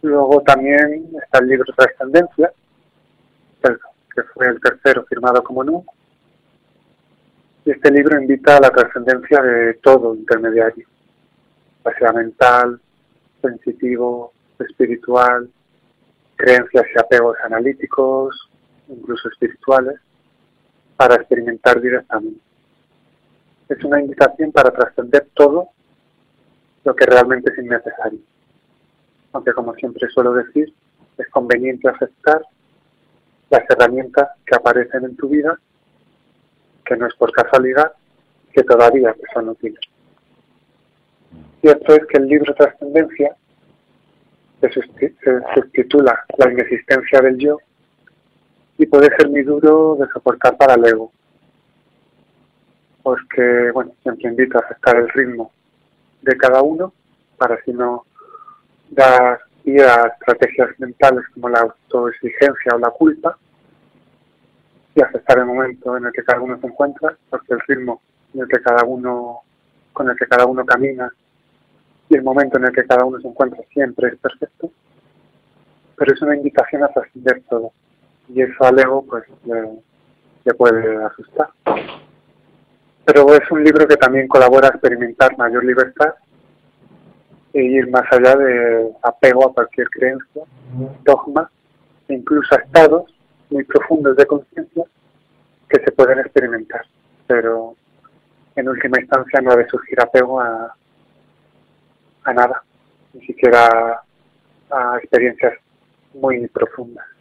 Luego también está el libro Trascendencia, que fue el tercero firmado como no. Y este libro invita a la trascendencia de todo intermediario, ya sea mental, sensitivo, espiritual, creencias y apegos analíticos, incluso espirituales, para experimentar directamente. Es una invitación para trascender todo lo que realmente es innecesario. Aunque, como siempre suelo decir, es conveniente aceptar las herramientas que aparecen en tu vida, que no es por casualidad, que todavía te son útiles. Cierto es que el libro Trascendencia se subtitula La inexistencia del yo y puede ser muy duro de soportar para el ego. Porque, bueno, siempre invito a aceptar el ritmo de cada uno para así no dar pie a estrategias mentales como la autoexigencia o la culpa, y aceptar el momento en el que cada uno se encuentra, porque el ritmo en el que con el que cada uno camina y el momento en el que cada uno se encuentra siempre es perfecto, pero es una invitación a trascender todo, y eso al ego pues le puede asustar. Pero es un libro que también colabora a experimentar mayor libertad e ir más allá de apego a cualquier creencia, dogma e incluso a estados muy profundos de conciencia que se pueden experimentar, pero en última instancia no ha de surgir apego a nada, ni siquiera a experiencias muy profundas.